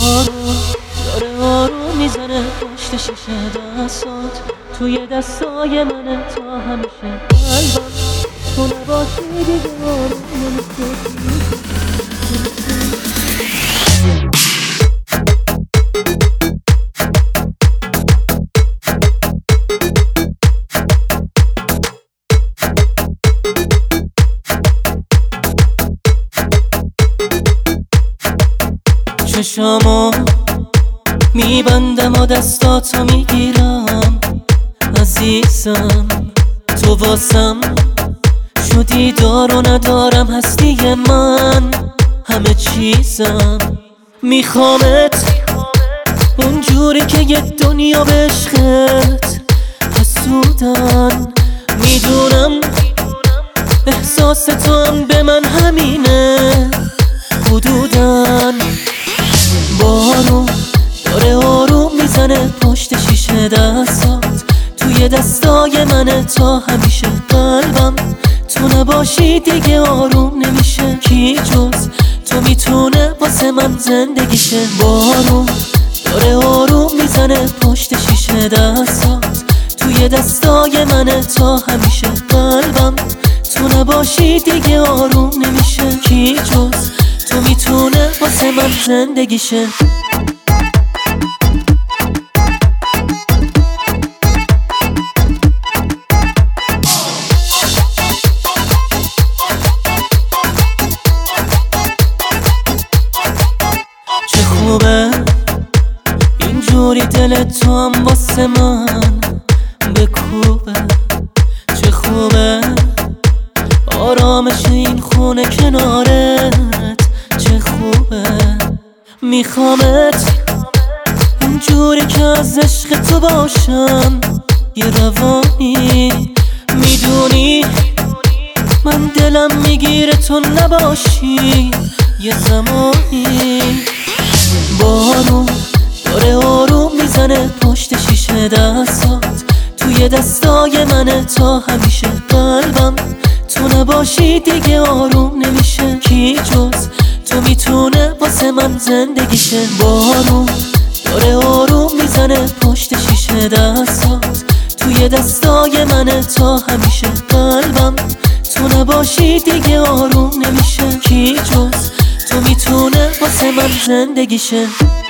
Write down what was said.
بارون داره آروم میزنه پشت شیشه دستات، توی دستای منه تا همیشه قلبم. تو نباشی دیگه آروم نمیشه. چشامو میبندم و دستاتو میگیرم عزیزم، تو واسم شدی دار و ندارم هستی من همه چیزم. میخوامت اونجوری که یه دنیا به عشقت حسودن، میدونم احساس تو هم به من همینه حدودن. بارون داره آروم میزنه پشت شیشه دستات، توی دستای منه تا همیشه قلبم. تو نباشی دیگه آروم نمیشه، کی جز تو میتونه واسه من زندگیشه. بارون داره آروم میزنه پشت شیشه دستات، توی دستای منه تا همیشه قلبم. تو نباشی دیگه آروم نمیشه، کی جز تو میتونه واسه من زندگیشه. چه خوبه اینجوری دل تو هم واسه من بکوبه، چه خوبه آرامش این خونه کنارت، چه خوبه. میخوامت اونجوری که از عشق تو باشم یه روانی، میدونی من دلم میگیره تو نباشی یه زمانی. بارون داره آروم میزنه پشت شیشه دستات، توی دستای منه تا همیشه قلبم. تو نباشی دیگه آروم نمیشه، کی جز تو میتونه واسه من زندگیشه. بارون داره آروم میزنه پشت شیشه دستات، توی دستای منه تا همیشه قلبم. تو نباشی دیگه آروم نمیشه، کی جز تو میتونه واسه من زندگیشه.